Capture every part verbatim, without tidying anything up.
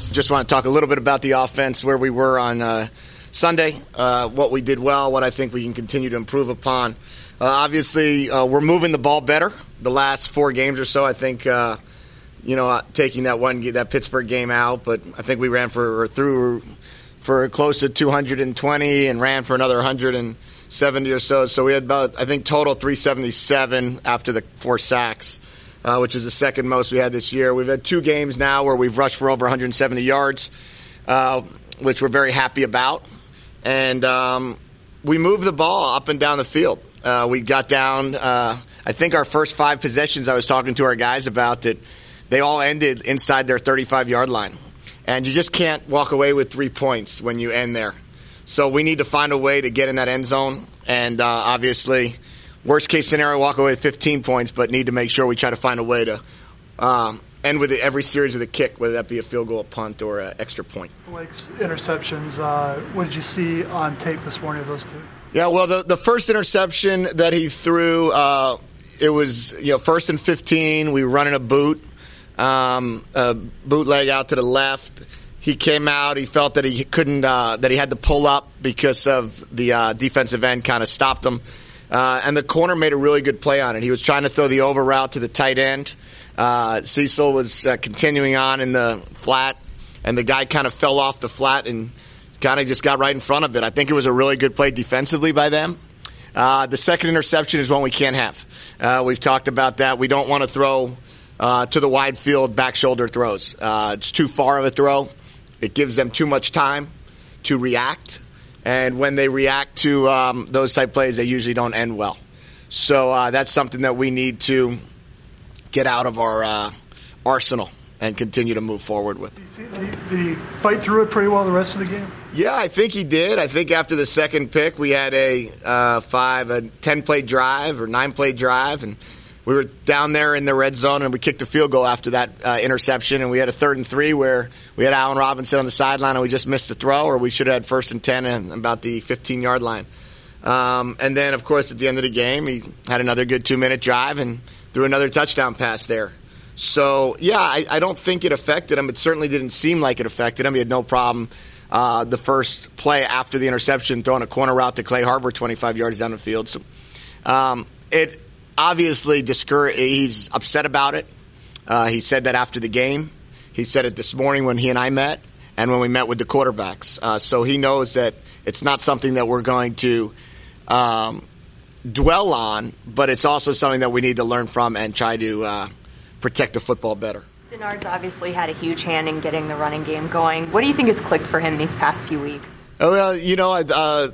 just want to talk a little bit about the offense, where we were on uh, Sunday, uh, what we did well, what I think we can continue to improve upon. Uh, obviously, uh, we're moving the ball better the last four games or so. I think, uh, you know, taking that one that Pittsburgh game out, but I think we ran for or through for close to two hundred twenty and ran for another one hundred seventy or so. So we had about, I think, total three seventy-seven after the four sacks, uh, which is the second most we had this year. We've had two games now where we've rushed for over one hundred seventy yards, uh, which we're very happy about. And um, we moved the ball up and down the field. Uh, we got down, uh, I think our first five possessions I was talking to our guys about that they all ended inside their thirty-five-yard line. And you just can't walk away with three points when you end there. So we need to find a way to get in that end zone. And uh, obviously, worst-case scenario, walk away with fifteen points, but need to make sure we try to find a way to um, end with every series with a kick, whether that be a field goal, a punt, or an extra point. Blake's interceptions, uh, what did you see on tape this morning of those two? Yeah, well, the, the first interception that he threw, uh, it was, you know, first and fifteen. We were running a boot, um, a bootleg out to the left. He came out. He felt that he couldn't, uh, that he had to pull up because of the uh, defensive end kind of stopped him. Uh, and the corner made a really good play on it. He was trying to throw the over route to the tight end. Uh, Cecil was uh, continuing on in the flat, and the guy kind of fell off the flat and kind of just got right in front of it. I think it was a really good play defensively by them. Uh, the second interception is one we can't have. Uh, we've talked about that. We don't want to throw uh, to the wide field back shoulder throws. Uh, it's too far of a throw. It gives them too much time to react. And when they react to um, those type plays, they usually don't end well. So uh, that's something that we need to get out of our uh, arsenal and continue to move forward with. Did he, did he fight through it pretty well the rest of the game? Yeah, I think he did. I think after the second pick, we had a uh, five, a ten-play drive or nine-play drive, and we were down there in the red zone, and we kicked a field goal after that uh, interception, and we had a third and three where we had Allen Robinson on the sideline, and we just missed the throw, or we should have had first and ten and about the fifteen-yard line. Um, and then, of course, at the end of the game, he had another good two-minute drive and threw another touchdown pass there. So, yeah, I, I don't think it affected him. It certainly didn't seem like it affected him. He had no problem uh, the first play after the interception, throwing a corner route to Clay Harbor twenty-five yards down the field. So, um, it obviously discouraged. He's upset about it. Uh, he said that after the game. He said it this morning when he and I met and when we met with the quarterbacks. Uh, so he knows that it's not something that we're going to um, dwell on, but it's also something that we need to learn from and try to uh, protect the football better. Denard's obviously had a huge hand in getting the running game going. What do you think has clicked for him these past few weeks? Oh, well, you know, uh,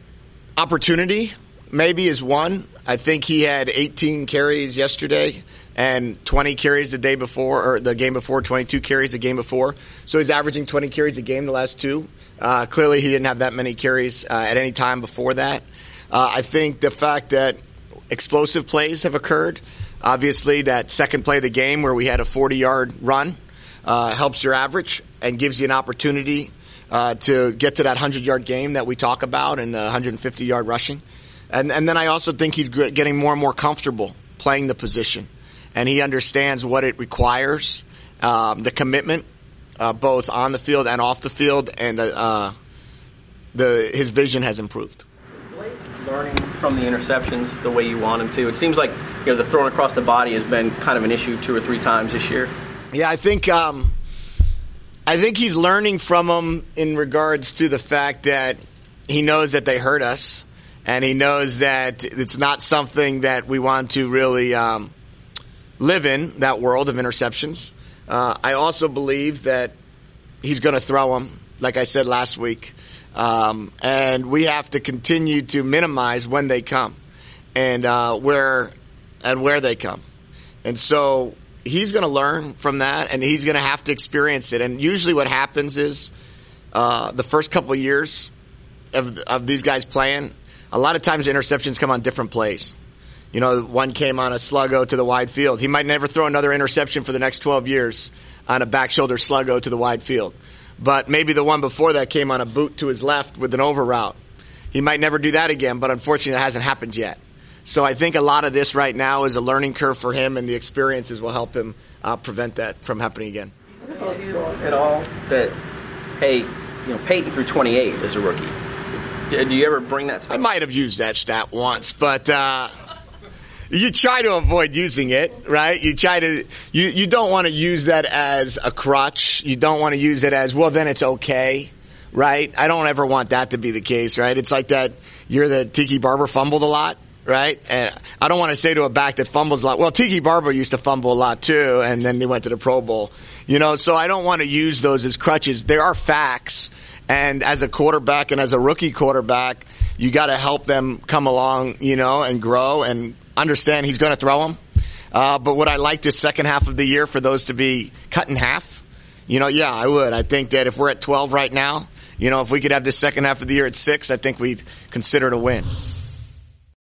opportunity maybe is one. I think he had eighteen carries yesterday and twenty carries the day before, or the game before, twenty-two carries the game before. So he's averaging twenty carries a game the last two. Uh, clearly he didn't have that many carries uh, at any time before that. Uh, I think the fact that explosive plays have occurred, obviously that second play of the game where we had a forty-yard run uh, helps your average and gives you an opportunity uh, to get to that hundred-yard game that we talk about and the one hundred fifty-yard rushing. And, and then I also think he's getting more and more comfortable playing the position. And he understands what it requires, um, the commitment, uh, both on the field and off the field, and uh, the his vision has improved. Learning from the interceptions the way you want him to. It seems like, you know, the throwing across the body has been kind of an issue two or three times this year. Yeah, I think um, I think he's learning from them in regards to the fact that he knows that they hurt us, and he knows that it's not something that we want to really um, live in, that world of interceptions. Uh, I also believe that he's going to throw them, like I said last week. Um, and we have to continue to minimize when they come and uh, where and where they come. And so he's going to learn from that, and he's going to have to experience it. And usually what happens is uh, the first couple of years of, of these guys playing, a lot of times interceptions come on different plays. You know, one came on a sluggo to the wide field. He might never throw another interception for the next twelve years on a back shoulder sluggo to the wide field. But maybe the one before that came on a boot to his left with an over route. He might never do that again, but unfortunately that hasn't happened yet. So I think a lot of this right now is a learning curve for him, and the experiences will help him uh, prevent that from happening again. at all that, hey, you know, Peyton threw twenty-eight as a rookie? Do, do you ever bring that stuff? I might have used that stat once, but uh, you try to avoid using it, right? You try to, you, you don't want to use that as a crutch. You don't want to use it as, well, then it's okay, right? I don't ever want that to be the case, right? It's like that, you're the Tiki Barber fumbled a lot, right? And I don't want to say to a back that fumbles a lot, well, Tiki Barber used to fumble a lot too, and then he went to the Pro Bowl. You know, so I don't want to use those as crutches. There are facts. And as a quarterback and as a rookie quarterback, you got to help them come along, you know, and grow and understand he's going to throw them. Uh, but would I like this second half of the year for those to be cut in half? You know, yeah, I would. I think that if we're at twelve right now, you know, if we could have this second half of the year at six, I think we'd consider it a win.